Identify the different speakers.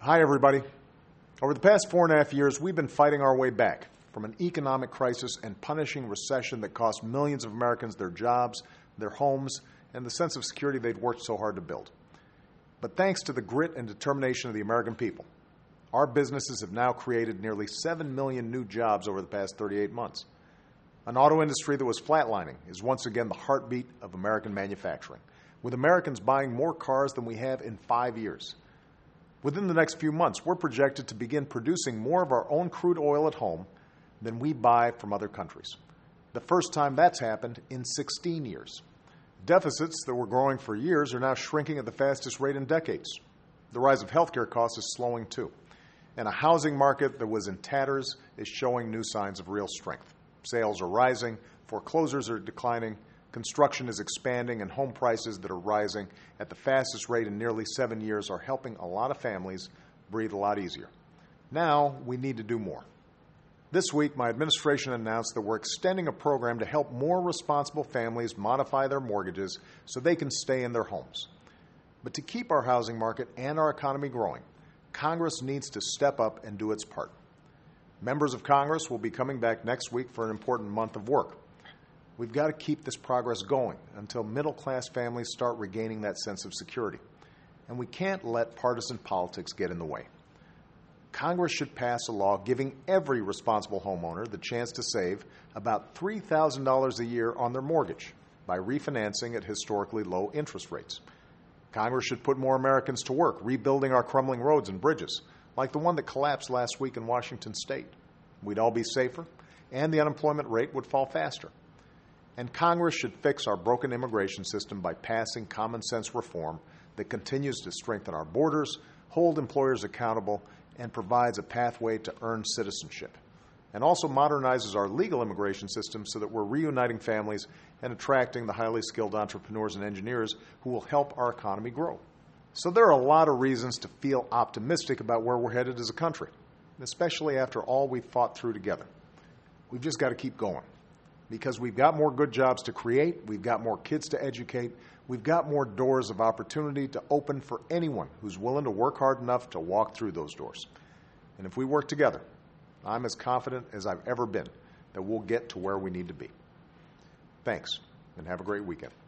Speaker 1: Hi, everybody. Over the past 4.5 years, we've been fighting our way back from an economic crisis and punishing recession that cost millions of Americans their jobs, their homes, and the sense of security they've worked so hard to build. But thanks to the grit and determination of the American people, our businesses have now created nearly 7 million new jobs over the past 38 months. An auto industry that was flatlining is once again the heartbeat of American manufacturing, with Americans buying more cars than we have in 5 years. Within the next few months, we're projected to begin producing more of our own crude oil at home than we buy from other countries. The first time that's happened in 16 years. Deficits that were growing for years are now shrinking at the fastest rate in decades. The rise of healthcare costs is slowing too. And a housing market that was in tatters is showing new signs of real strength. Sales are rising, foreclosures are declining, construction is expanding, and home prices that are rising at the fastest rate in nearly 7 years are helping a lot of families breathe a lot easier. Now, we need to do more. This week, my administration announced that we're extending a program to help more responsible families modify their mortgages so they can stay in their homes. But to keep our housing market and our economy growing, Congress needs to step up and do its part. Members of Congress will be coming back next week for an important month of work. We've got to keep this progress going until middle-class families start regaining that sense of security. And we can't let partisan politics get in the way. Congress should pass a law giving every responsible homeowner the chance to save about $3,000 a year on their mortgage by refinancing at historically low interest rates. Congress should put more Americans to work rebuilding our crumbling roads and bridges, like the one that collapsed last week in Washington state. We'd all be safer, and the unemployment rate would fall faster. And Congress should fix our broken immigration system by passing common sense reform that continues to strengthen our borders, hold employers accountable, and provides a pathway to earn citizenship, and also modernizes our legal immigration system so that we're reuniting families and attracting the highly skilled entrepreneurs and engineers who will help our economy grow. So there are a lot of reasons to feel optimistic about where we're headed as a country, especially after all we've fought through together. We've just got to keep going, because we've got more good jobs to create, we've got more kids to educate, we've got more doors of opportunity to open for anyone who's willing to work hard enough to walk through those doors. And if we work together, I'm as confident as I've ever been that we'll get to where we need to be. Thanks, and have a great weekend.